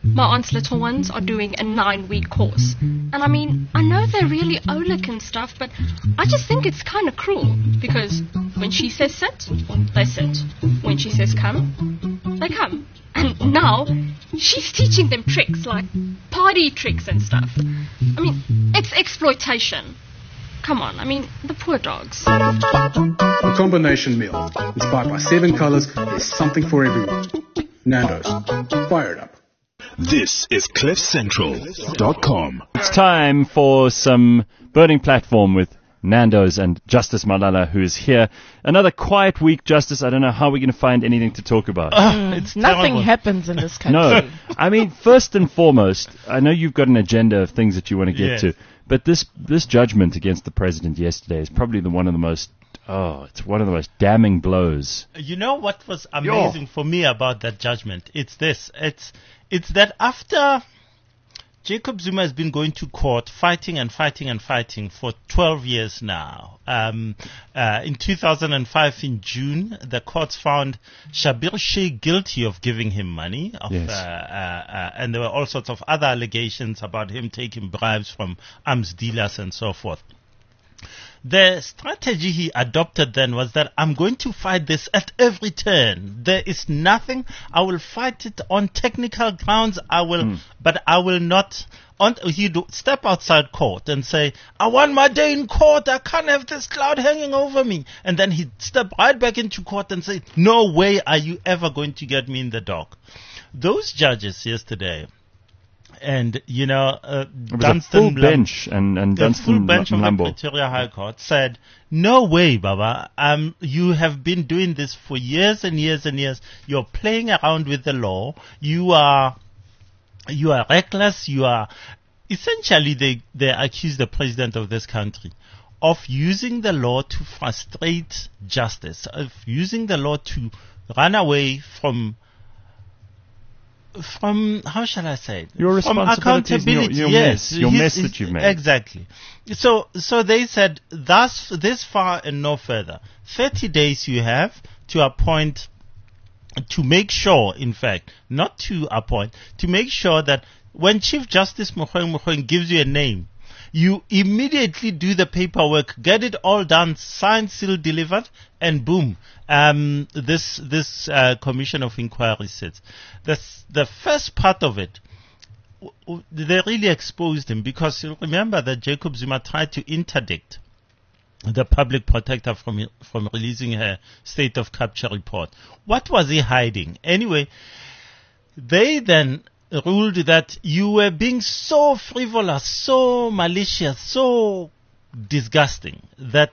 my aunt's little ones are doing a 9-week course. And I mean, I know they're really Oleg and stuff, but I just think it's kind of cruel. Because when she says sit, they sit. When she says come, they come. And now, she's teaching them tricks, like party tricks and stuff. I mean, it's exploitation. Come on, I mean, the poor dogs. A combination meal, inspired by 7 colors, there's something for everyone. Nando's. Fire it up. This is CliffCentral.com. It's time for some Burning Platform with Nando's and Justice Malala, who is here. Another quiet week, Justice. I don't know how we're going to find anything to talk about. It's nothing happens in this country. No. I mean, first and foremost, I know you've got an agenda of things that you want to get to, but this judgment against the president yesterday is probably one of the most damning blows. You know what was amazing for me about that judgment? It's this. It's that after Jacob Zuma has been going to court, fighting for 12 years now. In 2005, in June, the courts found Schabir Shaik guilty of giving him money, and there were all sorts of other allegations about him taking bribes from arms dealers and so forth. The strategy he adopted then was that I'm going to fight this at every turn. There is nothing. I will fight it on technical grounds. But I will not. He'd step outside court and say, I want my day in court. I can't have this cloud hanging over me. And then he'd step right back into court and say, no way are you ever going to get me in the dock. Those judges yesterday, and, you know, Dunstan bench and the full bench of the Mlambo. Pretoria High Court said, no way, Baba. You have been doing this for years and years and years. You're playing around with the law. You are reckless. You are essentially they accuse the president of this country of using the law to frustrate justice, of using the law to run away from how shall I say it? Your responsibilities, from accountability. Your mess that you've made. Exactly. So they said, thus this far and no further. 30 days you have to appoint, to make sure, in fact, not to appoint, to make sure that when Chief Justice Mogoeng gives you a name, you immediately do the paperwork, get it all done, signed, sealed, delivered, and boom, this commission of inquiry sits. The first part of it, they really exposed him, because you remember that Jacob Zuma tried to interdict the public protector from releasing her state of capture report. What was he hiding? Anyway, they then ruled that you were being so frivolous, so malicious, so disgusting, that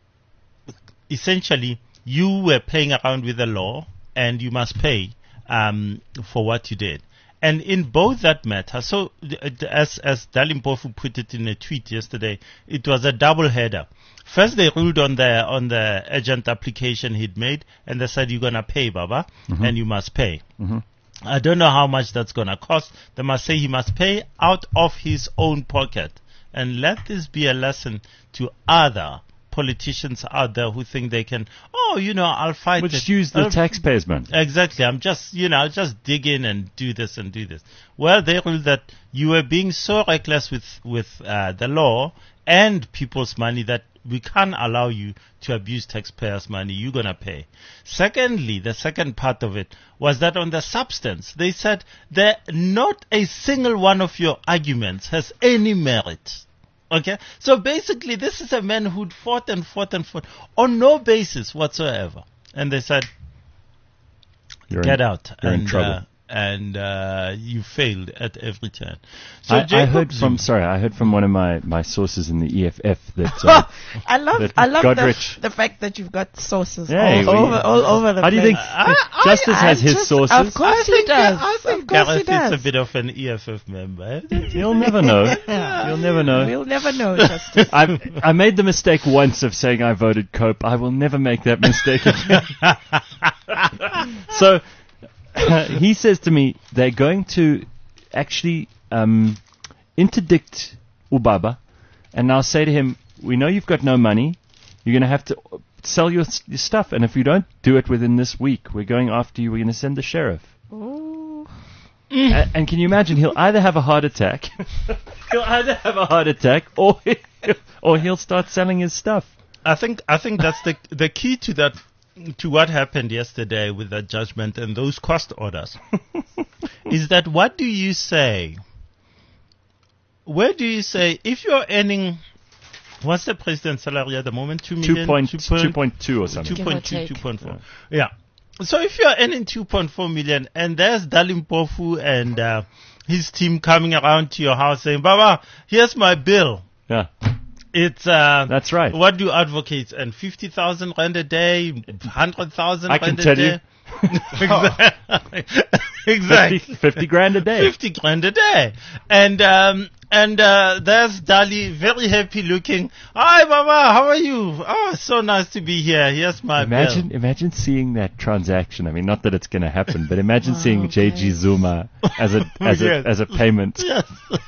essentially you were playing around with the law and you must pay for what you did. And in both that matter, so as Dalim Mpofu put it in a tweet yesterday, it was a double header. First they ruled on the urgent application he'd made, and they said, you're going to pay, Baba, and you must pay. I don't know how much that's going to cost. They must say he must pay out of his own pocket. And let this be a lesson to other politicians out there who think they can, I'll fight it. Which use the taxpayers' money. Exactly. I'll just dig in and do this and do this. Well, they ruled that you were being so reckless with the law and people's money that we can't allow you to abuse taxpayers' money. You're going to pay. Secondly, the second part of it was that on the substance, they said that not a single one of your arguments has any merit. Okay? So basically, this is a man who'd fought on no basis whatsoever. And they said, get out. You're in trouble. And you failed at every turn. So I heard from one of my sources in the EFF that I love Godrich, the fact that you've got sources all over the place. How do you think Justice has his sources? Of course he does. I think Gareth is a bit of an EFF member. You'll never know. You'll never know. We'll never know, Justice. I made the mistake once of saying I voted COPE. I will never make that mistake again. So he says to me, they're going to actually interdict Ubaba and now say to him, we know you've got no money, you're going to have to sell your stuff, and if you don't do it within this week, we're going after you, we're going to send the sheriff. Ooh. And can you imagine? He'll either have a heart attack, or he'll start selling his stuff. I think that's the key to that, to what happened yesterday with that judgment and those cost orders, is that what do you say? Where do you say if you're earning? What's the president's salary at the moment? 2 million? 2.2 or something. 2.2, 2.4. Yeah. So if you're earning 2.4 million and there's Dalim Pofu and his team coming around to your house saying, Baba, here's my bill. Yeah. It's that's right. What do advocates earn? 50,000 rand a day, 100,000 I rand can tell a day. Exactly. 50 grand a day. 50 grand a day. And there's Dali, very happy looking. Hi, Baba, how are you? Oh, so nice to be here. Here's my bill. Imagine seeing that transaction. I mean, not that it's going to happen, but imagine seeing JG Zuma as a payment. Yes.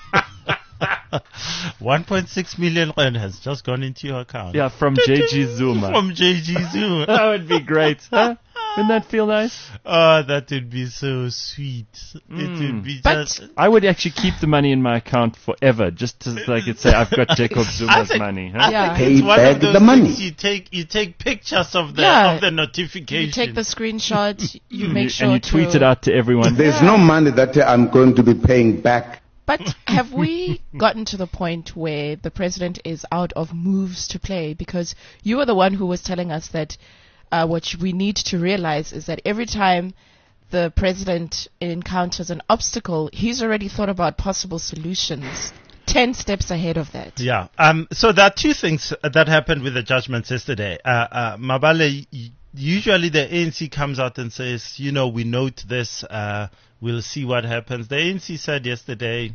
1.6 million rand has just gone into your account. Yeah, from JG Zuma. From JG Zuma. That would be great. Huh? Wouldn't that feel nice? Oh, that would be so sweet. It would be just... I would actually keep the money in my account forever, just to so I could say I've got Jacob Zuma's money. Huh? I think it's one of those things you take pictures of the notification. You take the screenshot, you make sure and you tweet it out to everyone. There's no money that I'm going to be paying back. But have we gotten to the point where the president is out of moves to play? Because you were the one who was telling us that what we need to realize is that every time the president encounters an obstacle, he's already thought about possible solutions 10 steps ahead of that. Yeah. So there are two things that happened with the judgments yesterday. Mabale, usually the ANC comes out and says, we note this, we'll see what happens. The ANC said yesterday,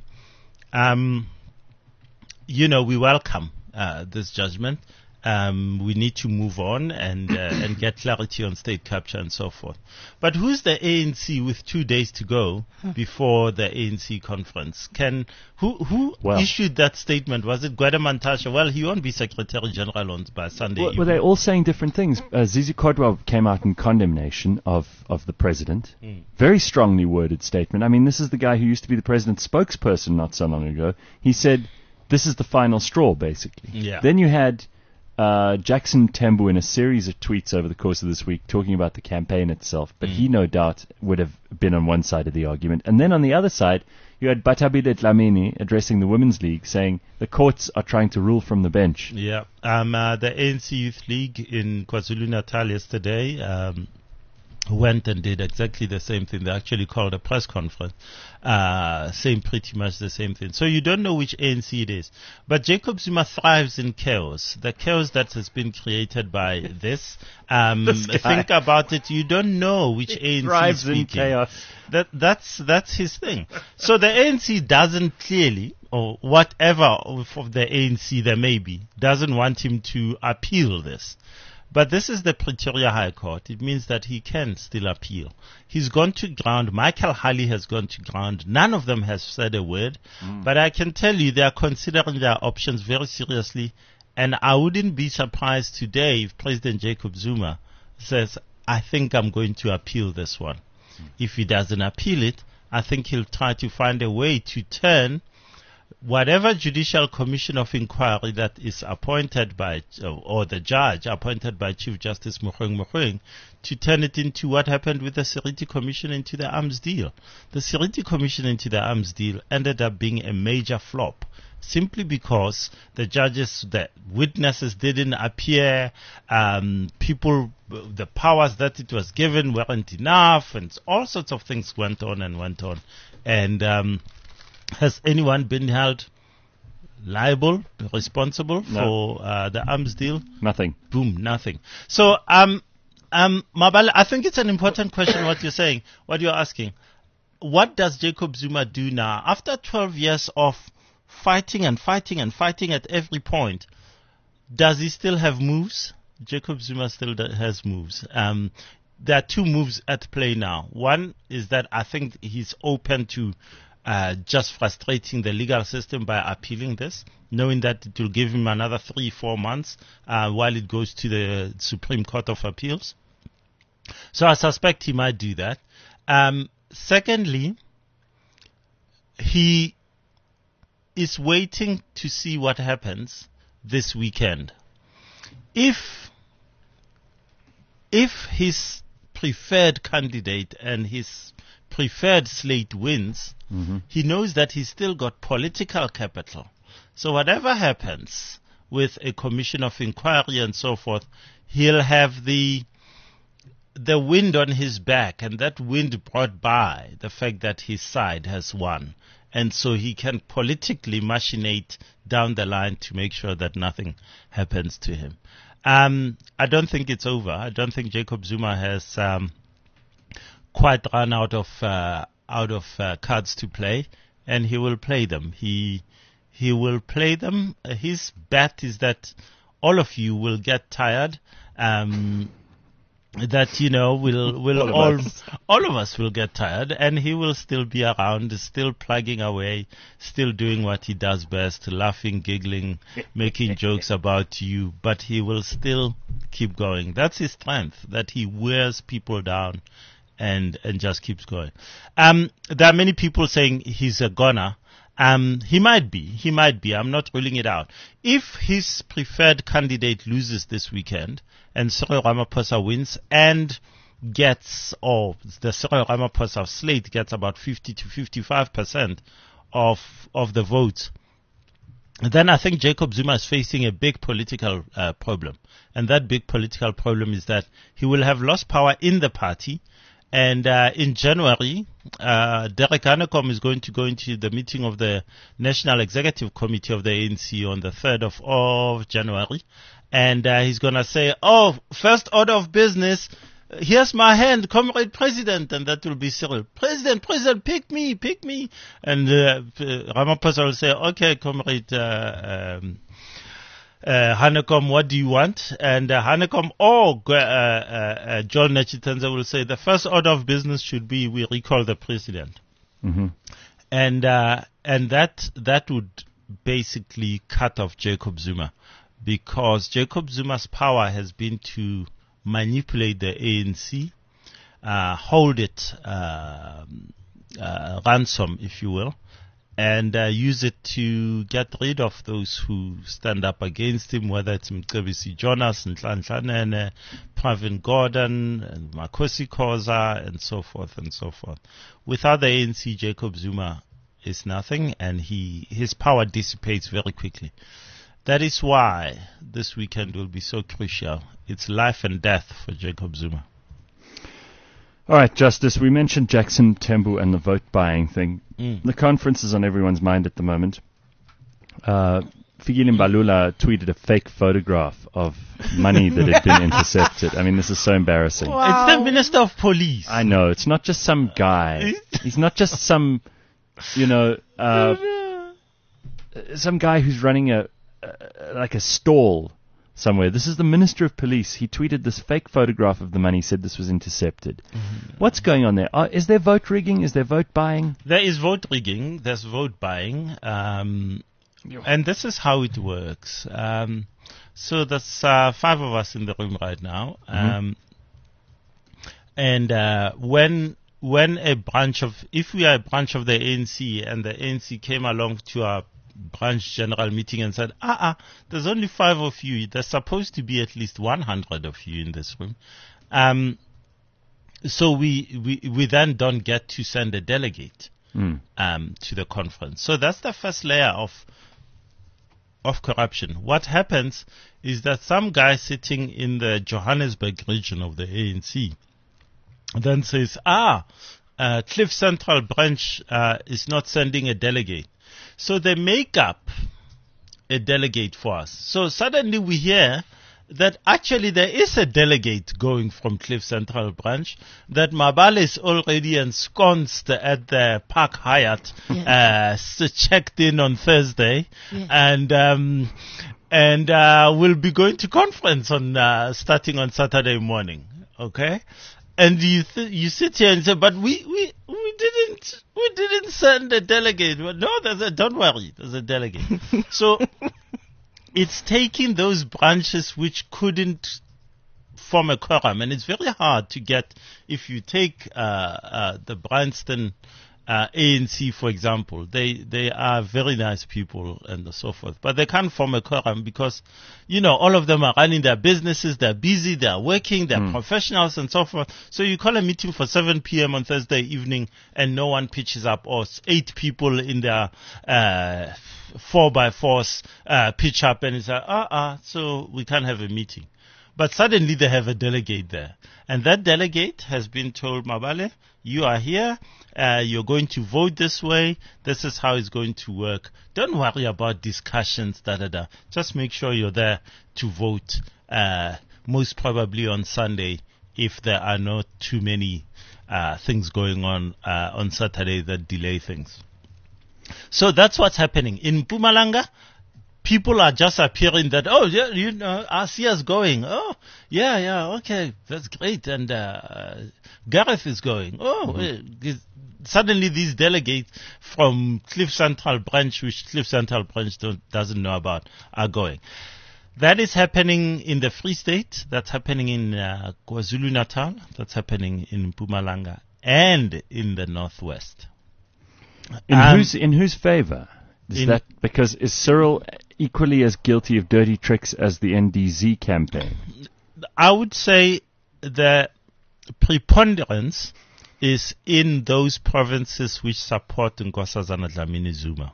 we welcome this judgment. We need to move on and get clarity on state capture and so forth. But who's the ANC with 2 days to go before the ANC conference? Who issued that statement? Was it Gwede Mantashe? Well, he won't be Secretary General by Sunday evening. Well, they're all saying different things. Zizi Kodwa came out in condemnation of the president. Very strongly worded statement. I mean, this is the guy who used to be the president's spokesperson not so long ago. He said, this is the final straw, basically. Yeah. Then you had Jackson Tembu in a series of tweets over the course of this week talking about the campaign itself, but he no doubt would have been on one side of the argument. And then on the other side, you had Batabile Dlamini addressing the Women's League, saying the courts are trying to rule from the bench. Yeah. The ANC Youth League in KwaZulu-Natal yesterday went and did exactly the same thing. They actually called a press conference, saying pretty much the same thing. So you don't know which ANC it is. But Jacob Zuma thrives in chaos. The chaos that has been created by this. Think about it. You don't know which ANC thrives is speaking. in chaos. That's his thing. So the ANC doesn't clearly, or whatever of the ANC there may be, doesn't want him to appeal this. But this is the Pretoria High Court. It means that he can still appeal. He's gone to ground. Michael Halley has gone to ground. None of them has said a word. But I can tell you they are considering their options very seriously. And I wouldn't be surprised today if President Jacob Zuma says, I think I'm going to appeal this one. If he doesn't appeal it, I think he'll try to find a way to turn whatever judicial commission of inquiry that is appointed by, or the judge appointed by Chief Justice Mogoeng, to turn it into what happened with the Seriti Commission into the arms deal. The Seriti Commission into the arms deal ended up being a major flop, simply because the witnesses didn't appear, the powers that it was given weren't enough, and all sorts of things went on. And has anyone been held liable, responsible for the arms deal? Nothing. Boom, nothing. So, Mabale, I think it's an important question what you're saying, what you're asking. What does Jacob Zuma do now? After 12 years of fighting and fighting and fighting at every point, does he still have moves? Jacob Zuma still has moves. There are two moves at play now. One is that I think he's open to just frustrating the legal system by appealing this, knowing that it will give him another 3-4 months while it goes to the Supreme Court of Appeals. So I suspect he might do that. Secondly, he is waiting to see what happens this weekend. If his preferred candidate and his preferred slate wins, he knows that he's still got political capital. So whatever happens with a commission of inquiry and so forth, he'll have the wind on his back, and that wind brought by the fact that his side has won. And so he can politically machinate down the line to make sure that nothing happens to him. I don't think it's over. I don't think Jacob Zuma has quite run out of cards to play, and he will play them. He will play them. His bet is that all of you will get tired. That all of us will get tired, and he will still be around, still plugging away, still doing what he does best, laughing, giggling, making jokes about you, but he will still keep going. That's his strength, that he wears people down and just keeps going. There are many people saying he's a goner. He might be. I'm not ruling it out. If his preferred candidate loses this weekend and Cyril Ramaphosa wins and gets, or the Cyril Ramaphosa slate gets about 50 to 55% of the votes, then I think Jacob Zuma is facing a big political problem. And that big political problem is that he will have lost power in the party. And in January, Derek Hanekom is going to go into the meeting of the National Executive Committee of the ANC on the 3rd of January. And he's going to say, first order of business, here's my hand, Comrade President. And that will be Cyril. President, pick me. And Ramaphosa will say, okay, Comrade Hanekom, what do you want? And Hanekom or John Netshitenzhe will say the first order of business should be we recall the president. And that would basically cut off Jacob Zuma, because Jacob Zuma's power has been to manipulate the ANC, hold it ransom, if you will, and use it to get rid of those who stand up against him, whether it's Mcebisi Jonas, Nhlanhla, Pravin Gordhan, and Makosi Khoza, and so forth and so forth. Without the ANC, Jacob Zuma is nothing, and his power dissipates very quickly. That is why this weekend will be so crucial. It's life and death for Jacob Zuma. All right, Justice, we mentioned Jackson Tembu and the vote buying thing. The conference is on everyone's mind at the moment. Fikile Mbalula tweeted a fake photograph of money that had been intercepted. I mean, this is so embarrassing. Wow. It's the Minister of Police. I know. It's not just some guy. He's not just some, some guy who's running a stall somewhere. This is the Minister of Police. He tweeted this fake photograph of the money, said this was intercepted. What's going on there? Is there vote rigging? Is there vote buying? There is vote rigging. There's vote buying. And this is how it works. So there's 5 of us in the room right now. And when a branch of, if we are a branch of the ANC and the ANC came along to our branch general meeting and said, there's only 5 of you. There's supposed to be at least 100 of you in this room. So we then don't get to send a delegate to the conference. So that's the first layer of corruption. What happens is that some guy sitting in the Johannesburg region of the ANC then says, Cliff Central branch is not sending a delegate. So they make up a delegate for us. So suddenly we hear that actually there is a delegate going from Cliff Central branch, that Mabale is already ensconced at the Park Hyatt, checked in on Thursday, and will be going to conference on starting on Saturday morning. Okay? And you sit here and say, but we didn't send a delegate. Well, no, don't worry, there's a delegate. So it's taking those branches which couldn't form a quorum, and it's very hard to get, if you take the Bryanston ANC, for example, they are very nice people and so forth, but they can't form a quorum because, all of them are running their businesses, they're busy, they're working, they're professionals and so forth. So you call a meeting for 7 p.m. on Thursday evening and no one pitches up, or 8 people in their 4x4s pitch up, and it's like, so we can't have a meeting. But suddenly they have a delegate there. And that delegate has been told, Mabale, you are here, you're going to vote this way, this is how it's going to work. Don't worry about discussions, Just make sure you're there to vote, most probably on Sunday, if there are not too many things going on Saturday that delay things. So that's what's happening. In Mpumalanga, people are just appearing that, Asia's going. Oh, yeah, okay, that's great. And Gareth is going. Suddenly these delegates from Cliff Central Branch, which Cliff Central Branch doesn't know about, are going. That is happening in the Free State. That's happening in KwaZulu-Natal. That's happening in Mpumalanga and in the Northwest. In whose favor? Is that because is Cyril equally as guilty of dirty tricks as the NDZ campaign? I would say the preponderance is in those provinces which support Nkosazana Dlamini Zuma.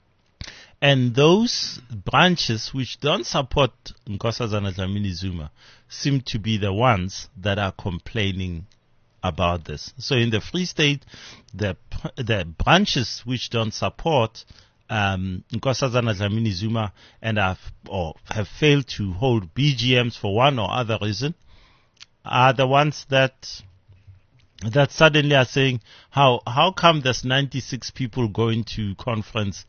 And those branches which don't support Nkosazana Dlamini Zuma seem to be the ones that are complaining about this. So in the Free State, the branches which don't support Nkosazana Dlamini Zuma and have failed to hold BGMs for one or other reason are the ones that suddenly are saying, how come there's 96 people going to conference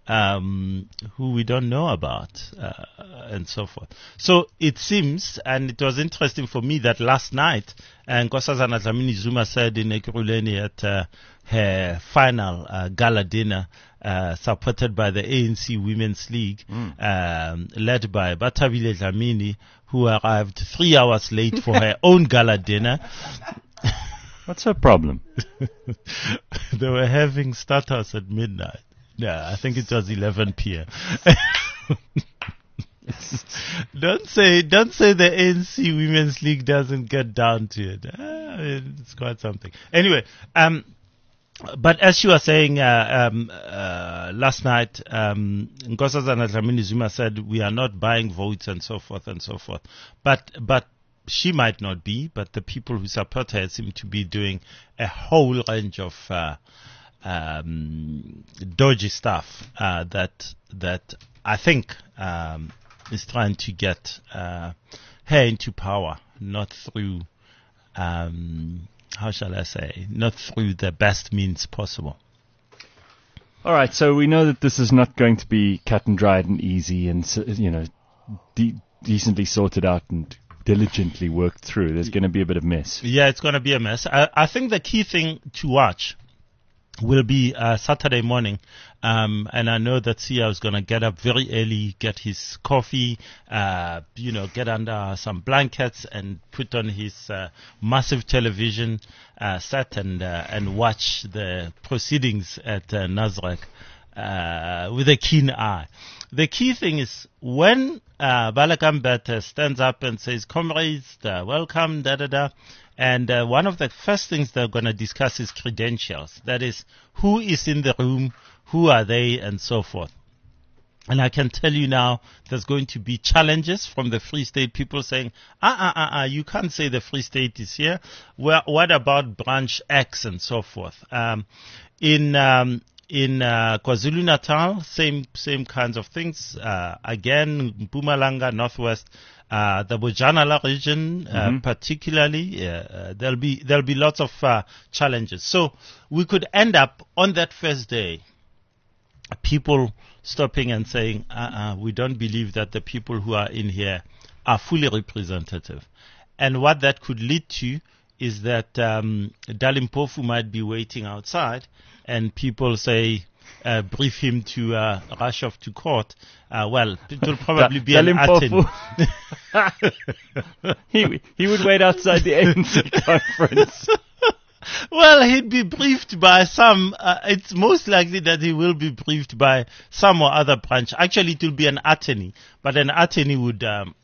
who we don't know about, and so forth. So it seems, and it was interesting for me that last night, Nkosazana Dlamini Zuma said in Ekurhuleni at her final gala dinner, supported by the ANC Women's League, led by Batabile Dlamini, who arrived 3 hours late for her own gala dinner. What's her problem? They were having starters at midnight. Yeah, I think it was 11 p.m. Don't say the ANC Women's League doesn't get down to it. It's quite something. Anyway, but as you were saying last night, Nkosazana Dlamini Zuma said we are not buying votes and so forth and so forth. But she might not be, but the people who support her seem to be doing a whole range of dodgy stuff that I think is trying to get her into power, not through how shall I say, not through the best means possible. All right, so we know that this is not going to be cut and dried and easy and decently sorted out and diligently worked through. There's going to be a bit of mess. Yeah, it's going to be a mess. I think the key thing to watch will be Saturday morning, and I know that Sia is going to get up very early, get his coffee, get under some blankets and put on his massive television set and watch the proceedings at Nasrec with a keen eye. The key thing is when Baleka Mbete stands up and says, "Comrades, welcome, and one of the first things they're going to discuss is credentials. That is, who is in the room, who are they, and so forth. And I can tell you now, there's going to be challenges from the Free State people saying, you can't say the Free State is here. Well, what about branch X and so forth? In KwaZulu-Natal, same kinds of things. Again, Mpumalanga, Northwest, the Bojanala region, particularly, there'll be lots of challenges. So we could end up on that first day, people stopping and saying, we don't believe that the people who are in here are fully representative. And what that could lead to is that Dalimpofu might be waiting outside and people say, brief him to rush off to court. Well, it will probably be an Aten. He would wait outside the ANC conference. Well, he'd be briefed by some. It's most likely that he will be briefed by some or other branch. Actually, it will be an attorney, but an attorney would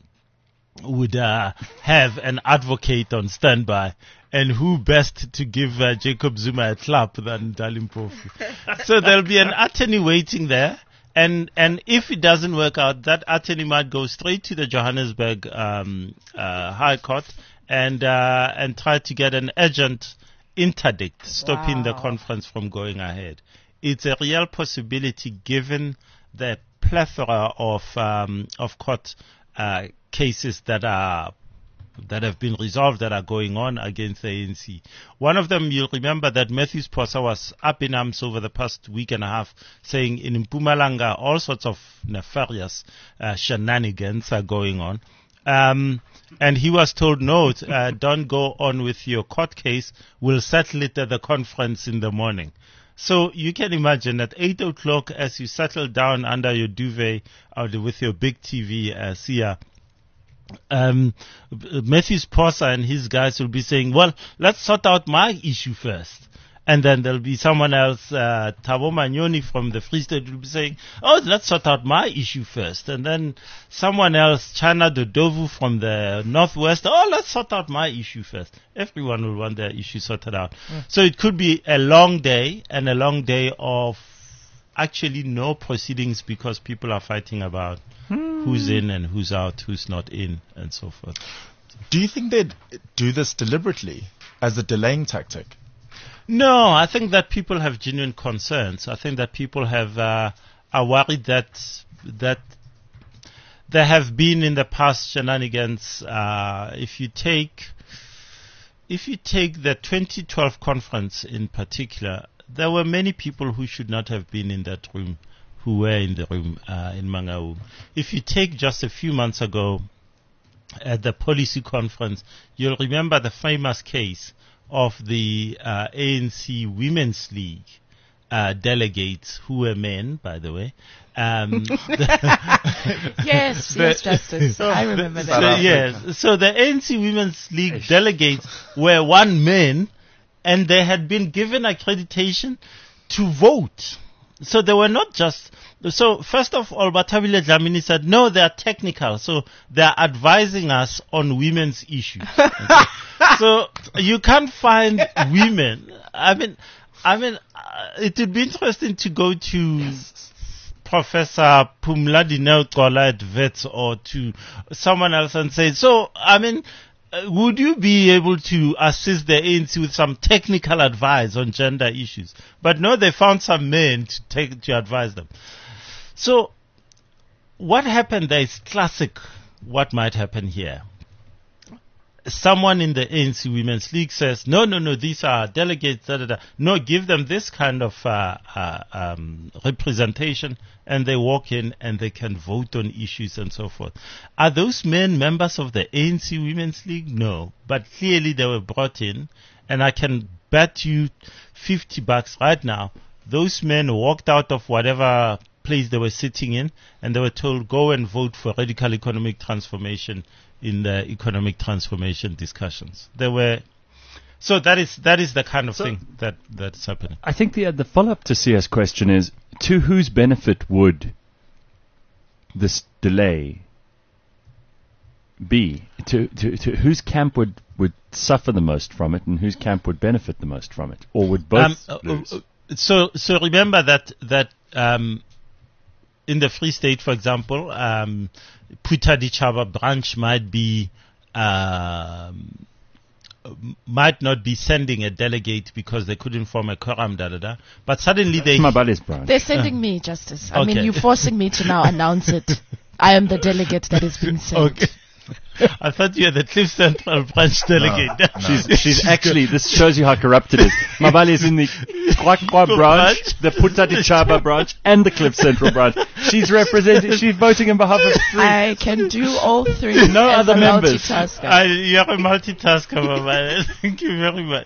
have an advocate on standby. And who best to give Jacob Zuma a clap than Dali Mpofu? So there'll be an attorney waiting there. And if it doesn't work out, that attorney might go straight to the Johannesburg High Court and try to get an urgent interdict stopping the conference from going ahead. It's a real possibility given the plethora of court cases that have been resolved that are going on against the ANC. One of them, you'll remember that Matthews Posa was up in arms over the past week and a half saying in Mpumalanga all sorts of nefarious shenanigans are going on. And he was told, no, don't go on with your court case. We'll settle it at the conference in the morning. So you can imagine at 8 o'clock as you settle down under your duvet with your big TV, Sia, Matthews Posa and his guys will be saying, well, let's sort out my issue first. And then there'll be someone else, Thabo Manyoni from the Free State will be saying, oh, let's sort out my issue first. And then someone else, Chana Dodovu from the Northwest, oh, let's sort out my issue first. Everyone will want their issue sorted out. So it could be a long day, and a long day of actually no proceedings because people are fighting about who's in and who's out, who's not in, and so forth. Do you think they'd do this deliberately as a delaying tactic? No, I think that people have genuine concerns. I think that people are worried that there have been in the past shenanigans. If you take the 2012 conference in particular, there were many people who should not have been in that room, who were in the room in Mangaung. If you take just a few months ago at the policy conference, you'll remember the famous case of the ANC Women's League delegates, who were men, by the way. Yes, Justice. I remember that. Yes. So the ANC Women's League delegates were one men, and they had been given accreditation to vote. So they were not just... So first of all, Batabile Dlamini said, no, they are technical. So they are advising us on women's issues. Okay. So you can't find women. I mean, it would be interesting to go to Professor Pumladi Neukola at Wits or to someone else and say, so, would you be able to assist the ANC with some technical advice on gender issues? But no, they found some men to advise them. So, what happened there is classic what might happen here. Someone in the ANC Women's League says, no, these are delegates, No, give them this kind of representation, and they walk in and they can vote on issues and so forth. Are those men members of the ANC Women's League? No, but clearly they were brought in, and I can bet you $50 right now, those men walked out of whatever place they were sitting in, and they were told, go and vote for radical economic transformation in the economic transformation discussions. So that is the kind of thing that's happening. I think the follow-up to Sia's question is, to whose benefit would this delay be? To whose camp would suffer the most from it, and whose camp would benefit the most from it? Or would both lose? So remember that in the Free State, for example, Phuta Ditjhaba branch might not be sending a delegate because they couldn't form a quorum, but suddenly they're sending me, Justice. I mean, you're forcing me to now announce it. I am the delegate that is being sent. Okay. I thought you were the Cliff Central branch delegate. No. She's actually, this shows you how corrupt it is. Mabali is in the Kwakwa branch, the Phuta Ditjhaba branch, and the Cliff Central branch. She's voting on behalf of three. I can do all three. No other members. You're a multitasker, Mabali. Thank you very much.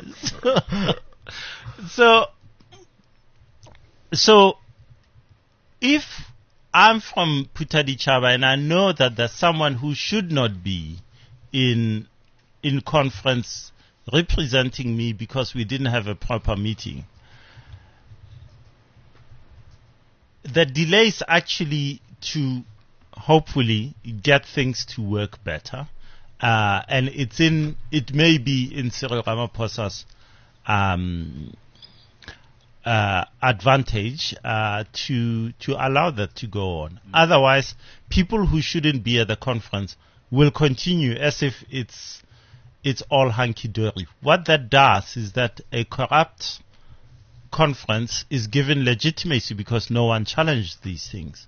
So if I'm from Phuta Ditjhaba, and I know that there's someone who should not be in conference representing me because we didn't have a proper meeting. The delays actually to hopefully get things to work better, and it may be in Cyril Ramaphosa's advantage to allow that to go on. Otherwise, people who shouldn't be at the conference will continue as if it's all hunky-dory. What that does is that a corrupt conference is given legitimacy because no one challenged these things.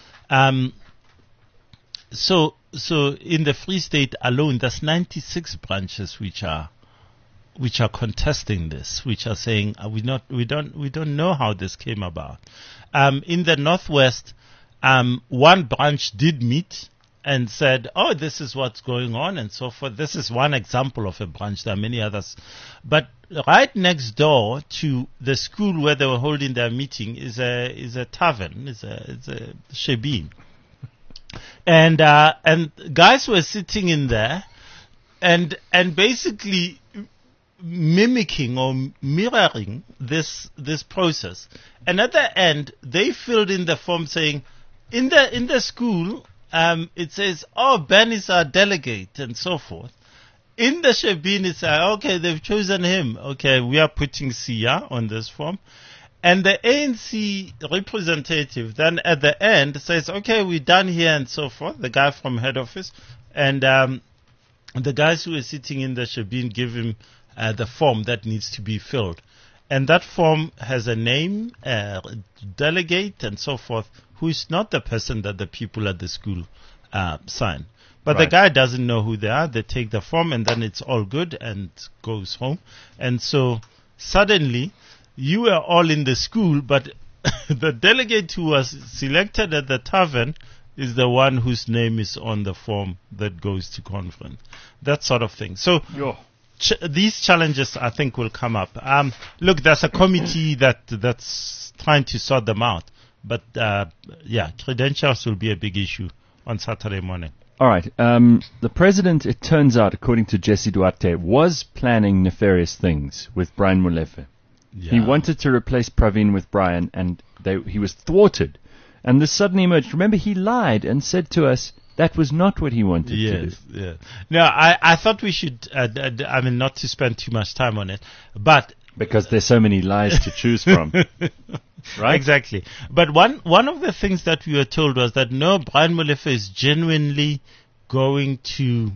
So in the Free State alone, there's 96 branches which are contesting this, which are saying we don't know how this came about. In the Northwest, one branch did meet and said, "Oh, this is what's going on," and so forth. This is one example of a branch. There are many others, but right next door to the school where they were holding their meeting is a tavern, is a shebeen, and guys were sitting in there, and basically mimicking or mirroring this process. And at the end, they filled in the form saying, in the school, it says, "Oh, Ben is our delegate," and so forth. In the shebeen, it's okay, they've chosen him. Okay, we are putting Sia on this form. And the ANC representative then at the end says, "Okay, we're done here," and so forth, the guy from head office. And the guys who are sitting in the shebeen give him the form that needs to be filled. And that form has a name, delegate, and so forth, who is not the person that the people at the school sign. But the guy doesn't know who they are. They take the form, and then it's all good and goes home. And so suddenly, you were all in the school, but the delegate who was selected at the tavern is the one whose name is on the form that goes to conference. That sort of thing. So these challenges, I think, will come up. Look, there's a committee that's trying to sort them out. But, credentials will be a big issue on Saturday morning. All right. The president, it turns out, according to Jesse Duarte, was planning nefarious things with Brian Molefe. Yeah. He wanted to replace Pravin with Brian, and he was thwarted. And this suddenly emerged. Remember, he lied and said to us that was not what he wanted to do. Yeah. No, I thought we should, not to spend too much time on it, but... Because there's so many lies to choose from. Right? Exactly. But one of the things that we were told was that no, Brian Molefe is genuinely going to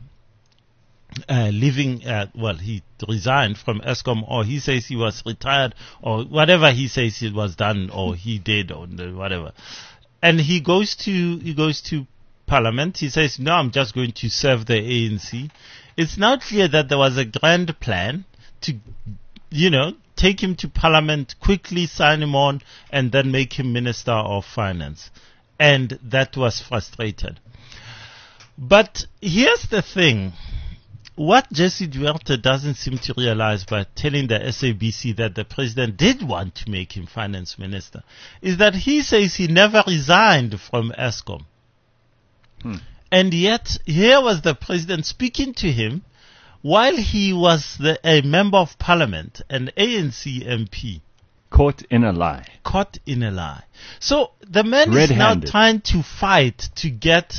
he resigned from Eskom, or he says he was retired, or whatever he says it was done, or he did, or whatever. And he goes to Parliament. He says, "No, I'm just going to serve the ANC." It's now clear that there was a grand plan to, take him to Parliament, quickly sign him on, and then make him Minister of Finance. And that was frustrated. But here's the thing. What Jesse Duarte doesn't seem to realize by telling the SABC that the president did want to make him finance minister is that he says he never resigned from Eskom. And yet, here was the president speaking to him while he was a member of parliament, an ANC MP. Caught in a lie. So the man is now trying to fight to get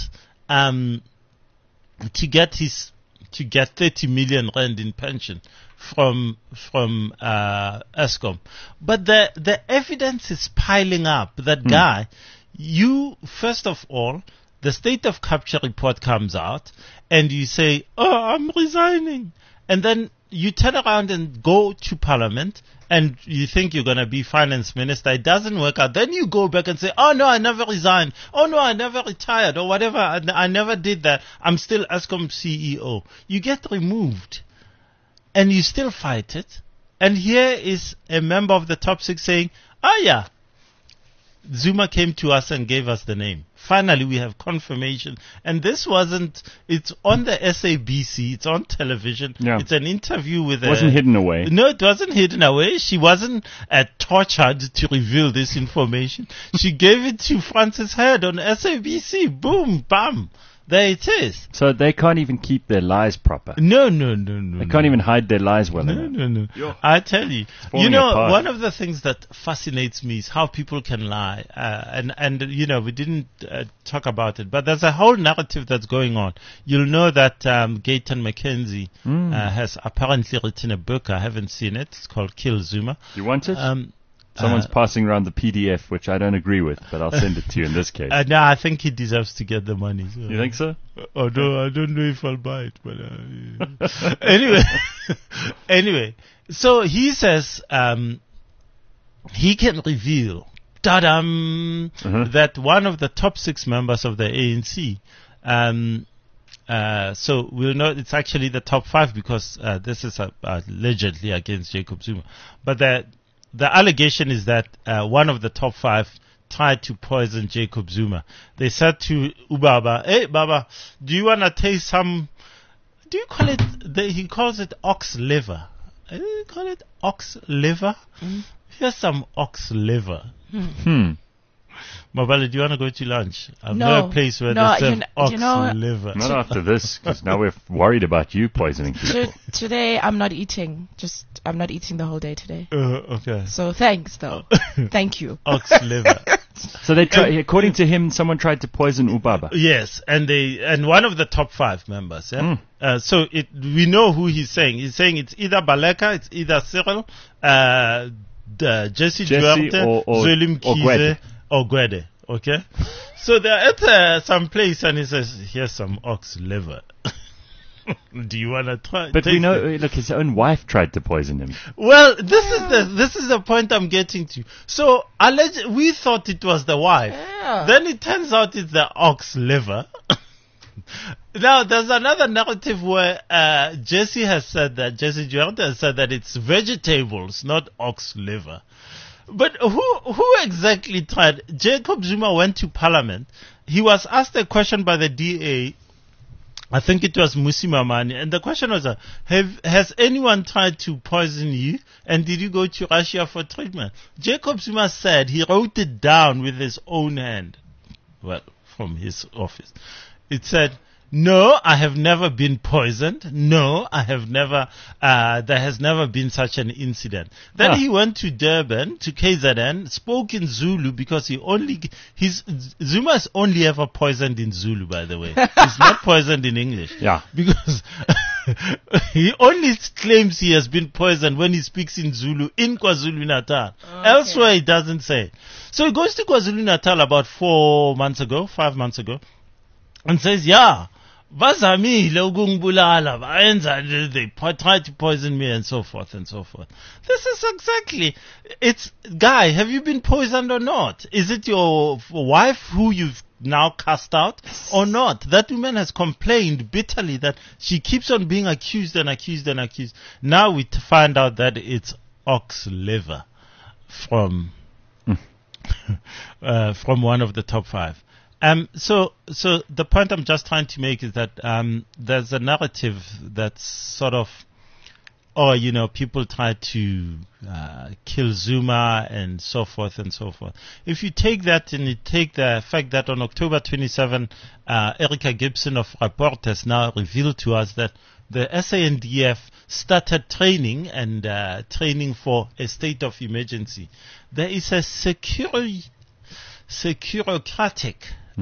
30 million rand in pension from Eskom. But the evidence is piling up. That guy, first of all, the state of capture report comes out, and you say, "Oh, I'm resigning." And then you turn around and go to Parliament, and you think you're going to be finance minister. It doesn't work out. Then you go back and say, "Oh, no, I never resigned. Oh, no, I never retired," or whatever. I never did that. I'm still Eskom CEO. You get removed, and you still fight it. And here is a member of the top six saying, "Oh, yeah, Zuma came to us and gave us the name. Finally, we have confirmation." And this it's on the SABC, it's on television, It's an interview with It wasn't hidden away. No, it wasn't hidden away. She wasn't tortured to reveal this information. She gave it to Francis Head on SABC. Boom, bam. There it is. So they can't even keep their lies proper. No. They can't even hide their lies well enough. No. I tell you. falling apart. One of the things that fascinates me is how people can lie. And we didn't talk about it, but there's a whole narrative that's going on. You'll know that Gayton McKenzie has apparently written a book. I haven't seen it. It's called Kill Zuma. You want it? Someone's passing around the PDF, which I don't agree with, but I'll send it to you in this case. No, I think he deserves to get the money. So. You think so? Oh, no, I don't know if I'll buy it, but anyway. So he says he can reveal, that one of the top 6 members of the ANC. So we'll know it's actually the top 5 because this is allegedly against Jacob Zuma, but the allegation is that one of the top 5 tried to poison Jacob Zuma. They said to Ubaba, "Hey, Baba, do you want to taste some, do you call it, he calls it ox liver. Do you call it ox liver? Here's some ox liver. Mabala, do you want to go to lunch? I know a place where they serve ox liver. Not after this, because now we're worried about you poisoning people. Today, I'm not eating. I'm not eating the whole day today. Okay. So thanks, though. Thank you. Ox liver. So they according to him, someone tried to poison Ubaba. Yes, and one of the top 5 members. Yeah? So we know who he's saying. He's saying it's either Baleka, it's either Cyril, Jesse Duarte, Zwelim Kize, or Gwede. Okay? So they're at some place and he says, here's some ox liver. Do you want to try? But we know, look, his own wife tried to poison him. Well, this is the point I'm getting to. So, we thought it was the wife. Yeah. Then it turns out it's the ox liver. Now, there's another narrative where Jesse Duarte has said that it's vegetables, not ox liver. But who exactly tried? Jacob Zuma went to Parliament. He was asked a question by the DA. I think it was Musi Mamani, and the question was, has anyone tried to poison you, and did you go to Russia for treatment? Jacob Zuma said he wrote it down with his own hand, well, from his office. It said, no, I have never been poisoned. No, I have never, there has never been such an incident. Then he went to Durban, to KZN, spoke in Zulu because Zuma is only ever poisoned in Zulu, by the way. He's not poisoned in English. Yeah. Because he only claims he has been poisoned when he speaks in Zulu in KwaZulu-Natal. Okay. Elsewhere he doesn't say. So he goes to KwaZulu-Natal about 5 months ago, and says, yeah, they tried to poison me and so forth and so forth. This is exactly, Guy, have you been poisoned or not? Is it your wife who you've now cast out or not? That woman has complained bitterly that she keeps on being accused and accused and accused. Now we find out that it's ox liver from one of the top 5. So the point I'm just trying to make is that there's a narrative that's sort of, people try to kill Zuma and so forth and so forth. If you take that and you take the fact that on October 27, Erica Gibson of Rapport has now revealed to us that the SANDF started training for a state of emergency. There is a securocratic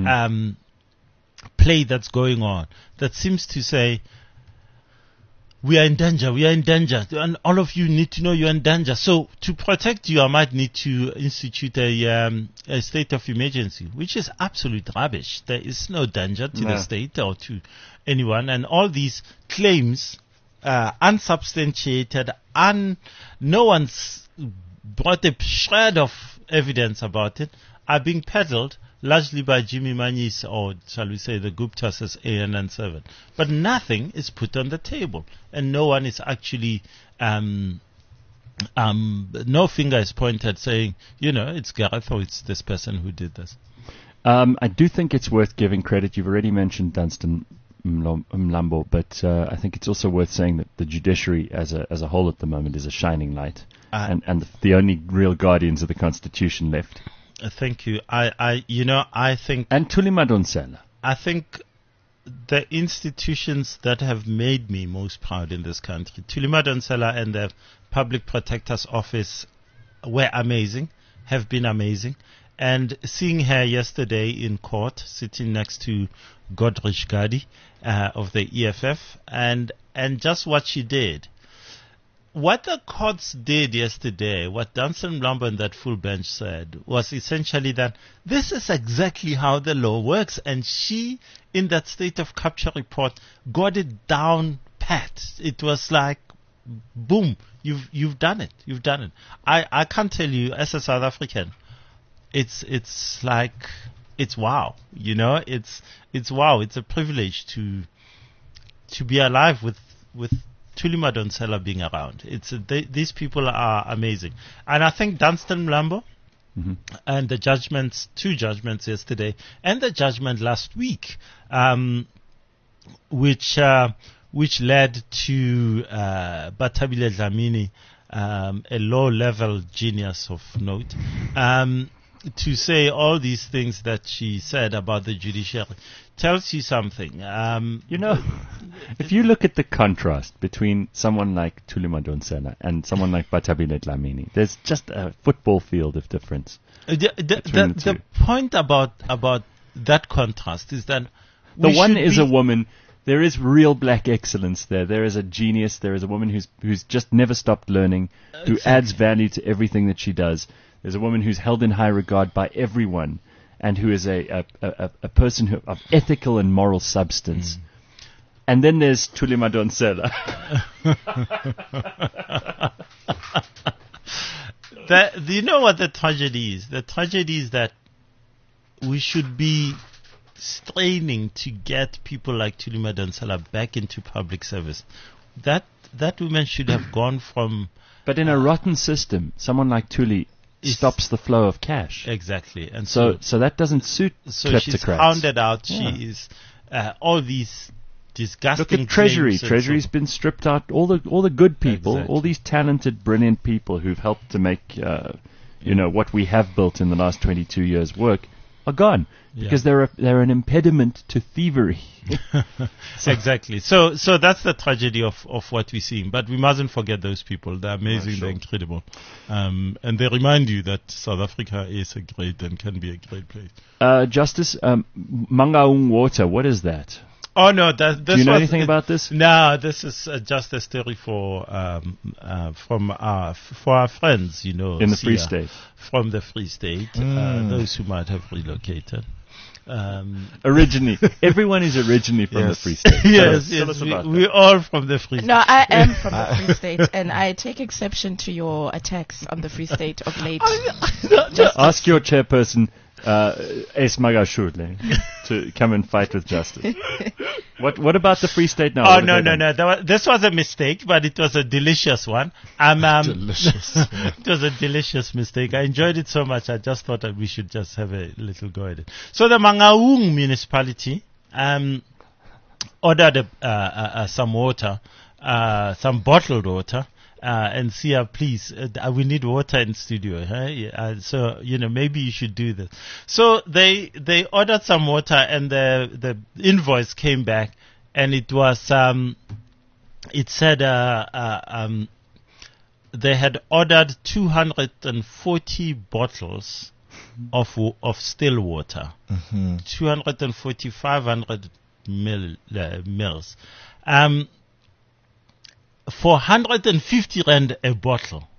play that's going on that seems to say, we are in danger, and all of you need to know you're in danger. So to protect you, I might need to institute a state of emergency, which is absolute rubbish. There is no danger to the state or to anyone, and all these claims, unsubstantiated, no one's brought a shred of evidence about it, are being peddled largely by Jimmy Manyis, or shall we say the Guptas as ANN7. But nothing is put on the table, and no one is actually, no finger is pointed saying, it's Gareth or it's this person who did this. I do think it's worth giving credit. You've already mentioned Dunstan Mlambo, but I think it's also worth saying that the judiciary as a whole at the moment is a shining light, and the only real guardians of the Constitution left. Thank you. I think... And Thuli Madonsela. I think the institutions that have made me most proud in this country. Thuli Madonsela and the Public Protector's Office were amazing, have been amazing. And seeing her yesterday in court, sitting next to Godrich Gadi of the EFF, and just what she did. What the courts did yesterday, what Dunstan Mlambo and that full bench said, was essentially that this is exactly how the law works. And she, in that state of capture report, got it down pat. It was like, boom, you've done it. You've done it. I can't tell you, as a South African, it's like, it's wow. You know, it's wow. It's a privilege to be alive with Thuli Madonsela being around. These people are amazing. And I think Dunstan Mlambo and the judgments, 2 judgments yesterday, and the judgment last week, which led to Bathabile Dlamini, a low-level genius of note, to say all these things that she said about the judiciary, tells you something. If you look at the contrast between someone like Thuli Madonsela and someone like Bathabile Dlamini, there's just a football field of difference. The point about that contrast is that the one is a woman. There is real black excellence there. There is a genius. There is a woman who's just never stopped learning, who adds value to everything that she does. There's a woman who's held in high regard by everyone, and who is a person of ethical and moral substance. And then there's Thuli Madonsela. Do you know what the tragedy is? The tragedy is that we should be straining to get people like Thuli Madonsela back into public service. That woman should have gone from... But in a rotten system, someone like Thuli stops the flow of cash. Exactly. And so that doesn't suit kleptocrats. She's hounded out. Yeah. She is all these disgusting. Look at Treasury. Treasury's been stripped out. All the good people, all these talented, brilliant people who've helped to make what we have built in the last 22 years work are gone because they're an impediment to thievery. Exactly. So that's the tragedy of what we're seeing. But we mustn't forget those people. They're amazing. They're incredible. And they remind you that South Africa is a great and can be a great place. Justice, Mangaung water, what is that? Oh no! Do you know anything about this? No, this is just a story for our friends, in the Free State. From the Free State, those who might have relocated. Originally, everyone is originally from the Free State. Yes, we're all from the Free State. No, I am from the Free State, and I take exception to your attacks on the Free State of late. Ask your chairperson, Es Magashule, to come and fight with justice. What about the Free State now? Oh, no. This was a mistake, but it was a delicious one. Delicious. It was a delicious mistake. I enjoyed it so much, I just thought that we should just have a little go at it. So the Mangaung municipality ordered some water, some bottled water, and Sia, please, we need water in studio. So, maybe you should do this. So they ordered some water, and the invoice came back, and it was, it said, they had ordered 240 bottles of still water, 240, 500 mils. For 150 rand a bottle.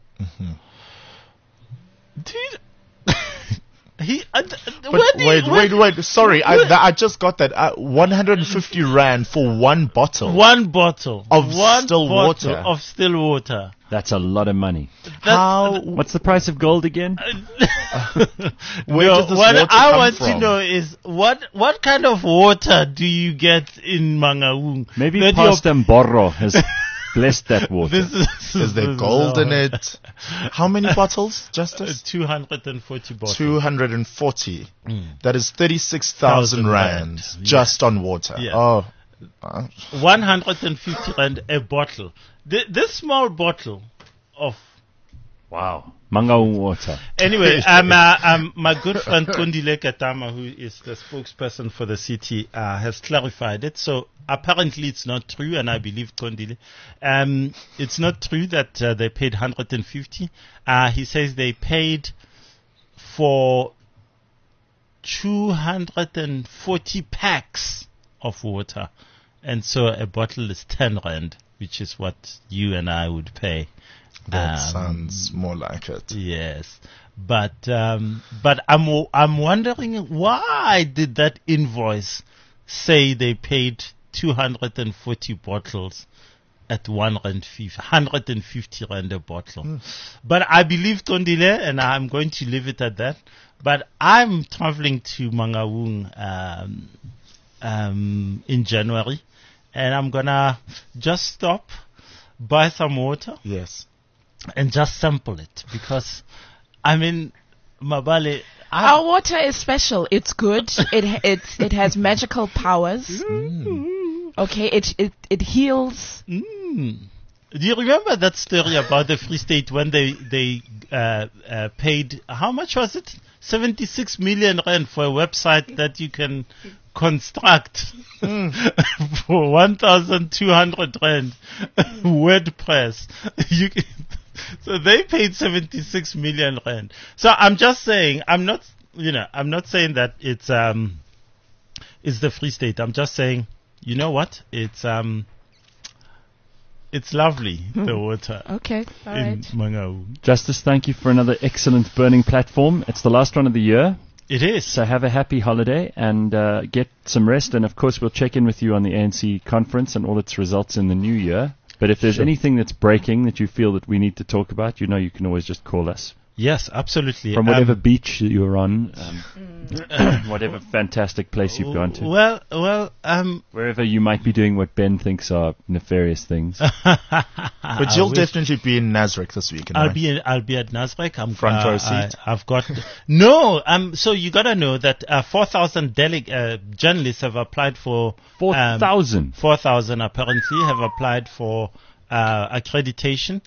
Wait. Sorry, I just got that. 150 rand for one bottle. One bottle of still water. Of still water. That's a lot of money. What's the price of gold again? Where does this what water I come want from? to know is what kind of water do you get in Mangaung? Maybe Pastor Mborro has blessed that water. Is there gold in it? How many bottles, Justice? 240 bottles. 240. That is 36,000 rand just on water. Yeah. Oh. 150 rand a bottle. This small bottle of Wow. Mangaung water. Anyway, my good friend Kondile Katama, who is the spokesperson for the city, has clarified it. So apparently it's not true, and I believe Kondile. It's not true that they paid 150. He says they paid for 240 packs of water, and so a bottle is 10 rand, which is what you and I would pay. That sounds more like it. Yes, but I'm wondering, why did that invoice say they paid 240 bottles at 150 rand a bottle? But I believe Tondile, and I'm going to leave it at that. But I'm traveling to Mangaung in January, and I'm gonna just stop, buy some water. Yes. And just sample it, because, I mean, Mabale... Our water is special. It's good. It has magical powers. Okay, it heals. Do you remember that story about the Free State when they paid, how much was it? 76 million rand for a website that you can construct for 1,200 rand WordPress. So they paid 76 million rand. So I'm just saying, I'm not saying that it's the Free State. I'm just saying, you know what? It's lovely, the water. Okay, all in right. Mangaung. Justice, thank you for another excellent burning platform. It's the last one of the year. It is. So have a happy holiday and get some rest. And, of course, we'll check in with you on the ANC conference and all its results in the new year. But if there's anything that's breaking that you feel that we need to talk about, you can always just call us. Yes, absolutely. From whatever beach you're on, whatever fantastic place you've gone to. Well, wherever you might be doing what Ben thinks are nefarious things. But you'll definitely be in Nasrec this weekend. I'll be at Nasrec. I'm front row seat. I've got no. So you gotta know that 4,000 journalists have applied for 4,000. 4,000 apparently have applied for accreditation.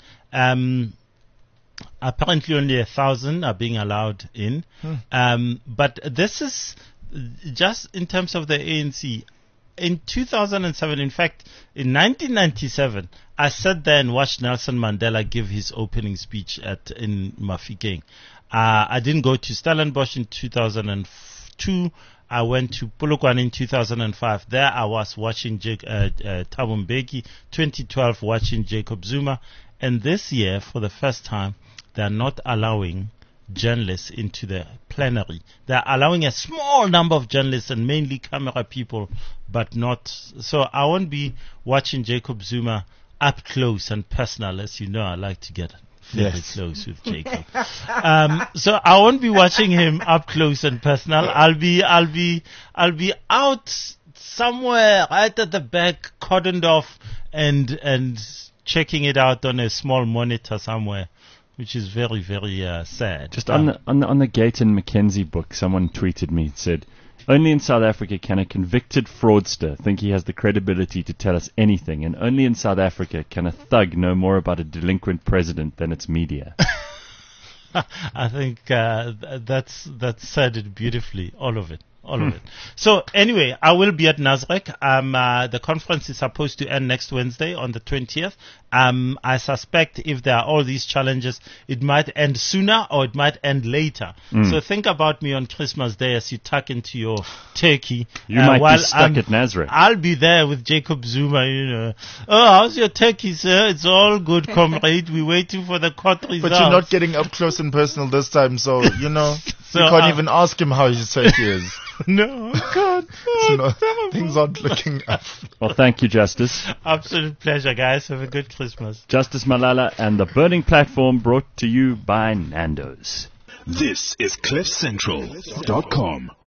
Apparently only 1,000 are being allowed in. But this is just in terms of the ANC. In 2007, in fact, in 1997, I sat there and watched Nelson Mandela give his opening speech in Mafikeng. I didn't go to Stellenbosch in 2002. I went to Polokwane in 2005. There I was watching Thabo Mbeki. 2012 watching Jacob Zuma. And this year, for the first time, they're not allowing journalists into the plenary. They're allowing a small number of journalists and mainly camera people, but not. So I won't be watching Jacob Zuma up close and personal. As you know, I like to get very close with Jacob. So I won't be watching him up close and personal. I'll be out somewhere right at the back, cordoned off, and checking it out on a small monitor somewhere, which is very, very sad. Just on the Gayton Mackenzie book, someone tweeted me and said, only in South Africa can a convicted fraudster think he has the credibility to tell us anything, and only in South Africa can a thug know more about a delinquent president than its media. I think that's said it beautifully, all of it. So anyway, I will be at Nasrec. The conference is supposed to end next Wednesday on the 20th. I suspect if there are all these challenges, it might end sooner or it might end later. So think about me on Christmas Day as you tuck into your turkey. You might be stuck at Nasrec. I'll be there with Jacob Zuma, Oh, how's your turkey, sir? It's all good, comrade. We're waiting for the court results. But you're not getting up close and personal this time, so, you can't even ask him how his turkey is. No, God. Things aren't looking up. Well, thank you, Justice. Absolute pleasure, guys. Have a good Christmas. Justice Malala and the Burning Platform, brought to you by Nando's. This is CliffCentral.com.